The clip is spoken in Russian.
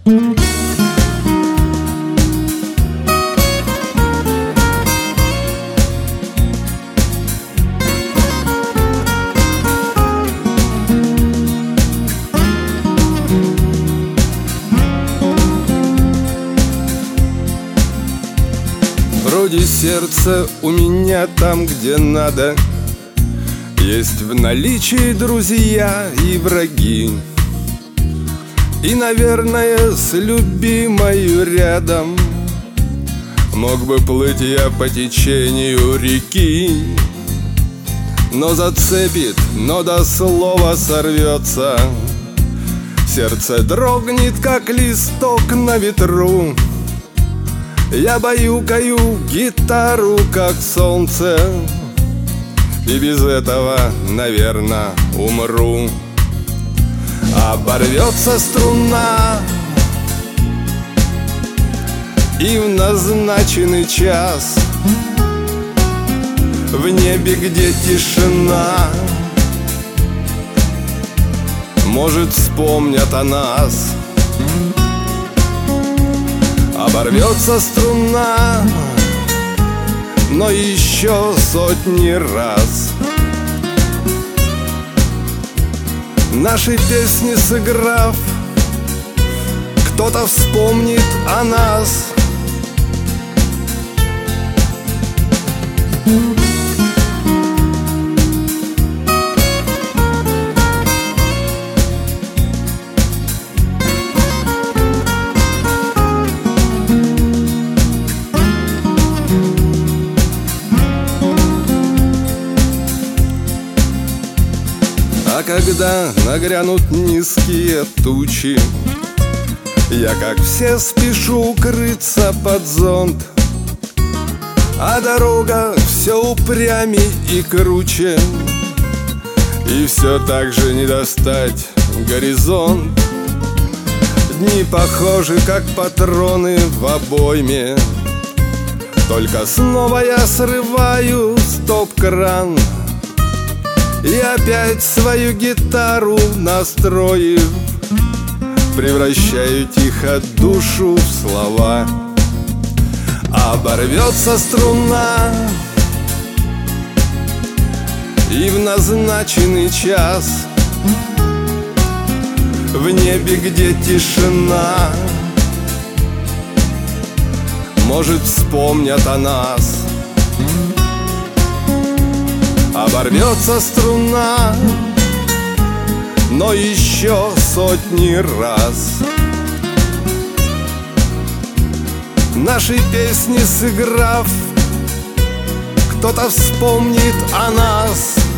Вроде сердце у меня там, где надо. Есть в наличии друзья и враги. И, наверное, с любимою рядом мог бы плыть я по течению реки. Но зацепит, но до слова сорвется. Сердце дрогнет, как листок на ветру. Я баюкаю гитару, как солнце, и без этого, наверное, умру. Оборвется струна, и в назначенный час в небе, где тишина, может, вспомнят о нас. Оборвется струна, но еще сотни раз наши песни сыграв, кто-то вспомнит о нас. А когда нагрянут низкие тучи, я, как все, спешу укрыться под зонт. А дорога все упрямей и круче, и все так же не достать горизонт. Дни похожи, как патроны в обойме, только снова я срываю стоп-кран и опять свою гитару настроив, превращаю тихо душу в слова. Оборвется струна, и в назначенный час в небе, где тишина, может, вспомнят о нас. Оборвется струна, но еще сотни раз наши песни сыграв, кто-то вспомнит о нас.